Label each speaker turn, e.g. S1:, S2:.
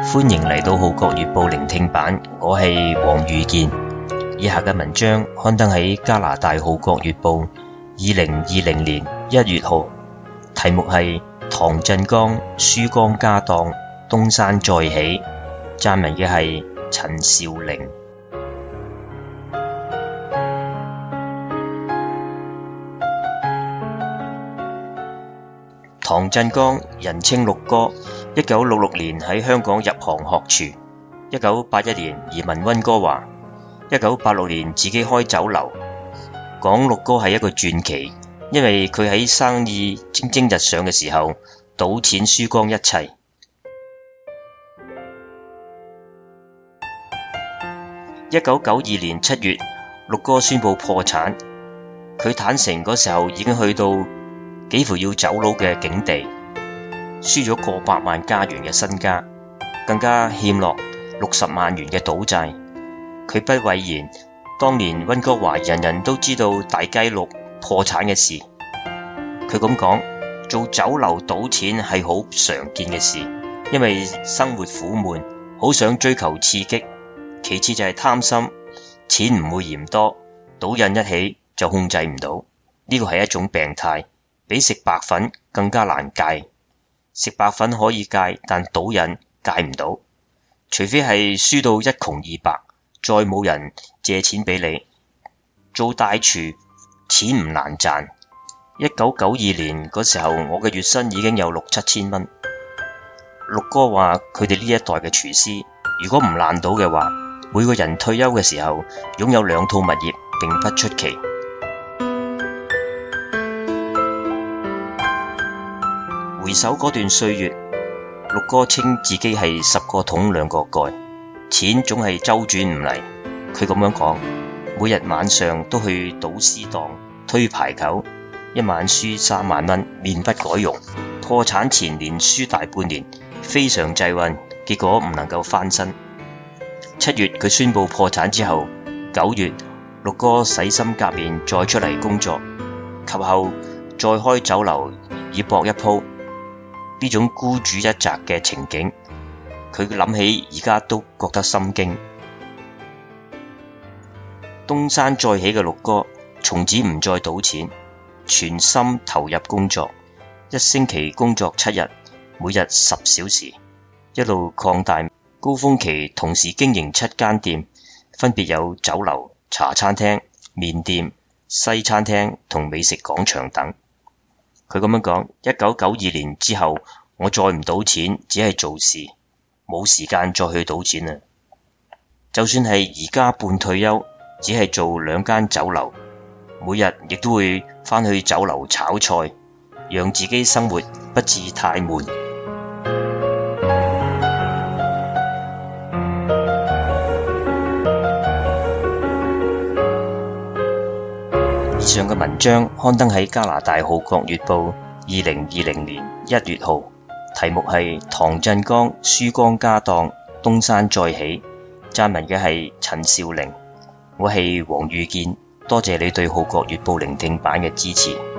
S1: 歡迎嚟到《號角月報》聆聽版，我係黃宇健。以下嘅文章刊登喺加拿大《號角月報》2020年1月號，題目係唐振剛輸光家當，東山再起。撰文嘅係陳兆齡。唐振剛人稱六哥，1966年喺香港入行學廚，1981年移民溫哥華，1986年自己開酒樓。講六哥係一個傳奇，因為佢喺生意蒸蒸日上嘅時候，賭錢輸光一切。1992年7月，六哥宣布破產。佢坦承嗰時候已經去到幾乎要走佬嘅境地，輸咗過百萬加元嘅身家，更加欠落60萬元嘅賭債。佢不諱言，當年溫哥華人人都知道大雞六破產嘅事。佢咁講，做酒樓賭錢係好常見嘅事，因為生活苦悶，好想追求刺激。其次就係貪心，錢唔會嫌多，賭癮一起就控制唔到。呢個係一種病態，比食白粉更加難戒。食白粉可以戒，但賭癮戒唔到，除非係輸到一窮二白，再冇人借錢俾你。做大廚錢唔難賺。1992年嗰時候，我嘅月薪已經有6-7千蚊。六哥話佢哋呢一代嘅廚師，如果唔爛賭嘅話，每個人退休嘅時候擁有2套物業並不出奇。回首嗰段歲月，六哥稱自己係10個桶2個蓋，錢總係周轉唔嚟。佢咁樣講，每日晚上都去賭師檔推牌九，一晚輸3萬蚊，面不改容。破產前連輸大半年，非常滯運，結果唔能夠翻身。7月佢宣布破產之後，9月六哥洗心革面再出嚟工作，及後再開酒樓以搏一鋪。呢種孤注一擲嘅情景，佢諗起而家都覺得心驚。東山再起嘅六哥從此唔再賭錢，全心投入工作，一星期工作7日，每日10小時，一路擴大。高峰期同時經營7間店，分別有酒樓、茶餐廳、麵店、西餐廳同美食廣場等。佢咁樣講，1992年之後，我再唔賭錢，只係做事，冇時間再去賭錢啦。就算係而家半退休，只係做2間酒樓，每日亦都會返去酒樓炒菜，讓自己生活不致太悶。以上嘅文章刊登喺加拿大《號角月報》2020年1月號，題目係唐振剛輸光家當，東山再起。撰文嘅係陳兆齡。我係黃宇健，多謝你對《號角月報》聆聽版嘅支持。